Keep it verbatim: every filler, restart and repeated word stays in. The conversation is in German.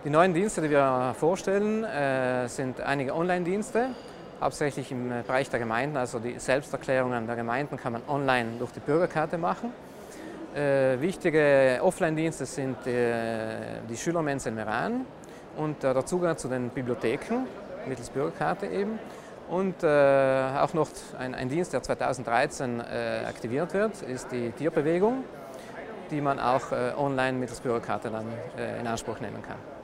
Die neuen Dienste, die wir vorstellen, äh, sind einige Online-Dienste, hauptsächlich im Bereich der Gemeinden. Also die Selbsterklärungen der Gemeinden kann man online durch die Bürgerkarte machen. Äh, wichtige Offline-Dienste sind äh, die Schülermensa in Meran und äh, der Zugang zu den Bibliotheken mittels Bürgerkarte eben. Und äh, auch noch ein, ein Dienst, der zweitausenddreizehn äh, aktiviert wird, ist die Tierbewegung, die man auch äh, online mittels Bürgerkarte dann äh, in Anspruch nehmen kann.